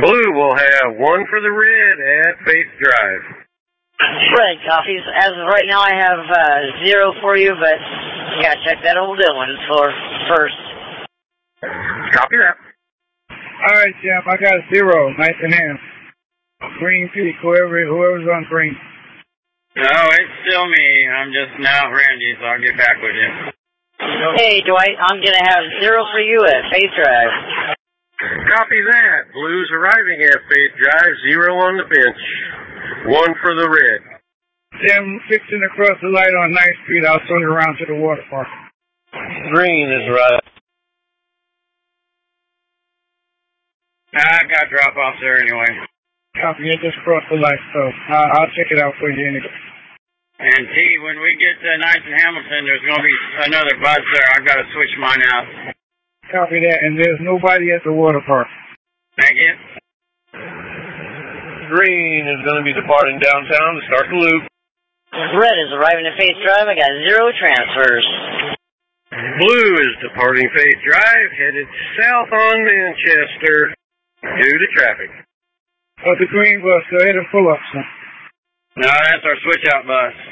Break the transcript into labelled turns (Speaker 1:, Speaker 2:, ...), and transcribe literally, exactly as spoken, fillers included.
Speaker 1: Blue will have one for the red at Faith Drive.
Speaker 2: Red copies. As of right now, I have uh, zero for you, but you gotta check that old Dylan for first.
Speaker 1: Copy that.
Speaker 3: All right, champ. I got zero. Nice and ham. Green Peak. Whoever, whoever's on green.
Speaker 4: No, it's still me. I'm just now Randy, so I'll get back with you.
Speaker 2: Hey, Dwight. I'm gonna have zero for you at Faith Drive.
Speaker 1: Copy that. Blue's arriving at Faith Drive. Zero on the bench. One for the red.
Speaker 3: Jim fixing across the light on ninth Street. I'll swing around to the water park.
Speaker 1: Green is right.
Speaker 4: I got drop-offs there anyway.
Speaker 3: Copy. You just crossed the light, so uh, I'll check it out for you anyway.
Speaker 4: And T, when we get to Knights and Hamilton, there's going to be another bus there. I've got to switch mine out.
Speaker 3: Copy that. And there's nobody at the water park.
Speaker 4: Thank you.
Speaker 1: Green is going to be departing downtown to start the loop.
Speaker 2: Red is arriving at Faith Drive. I got zero transfers.
Speaker 1: Blue is departing Faith Drive, headed south on Manchester due to traffic.
Speaker 3: Oh, the green bus. Go ahead and pull up, son.
Speaker 4: No, that's our switch-out bus.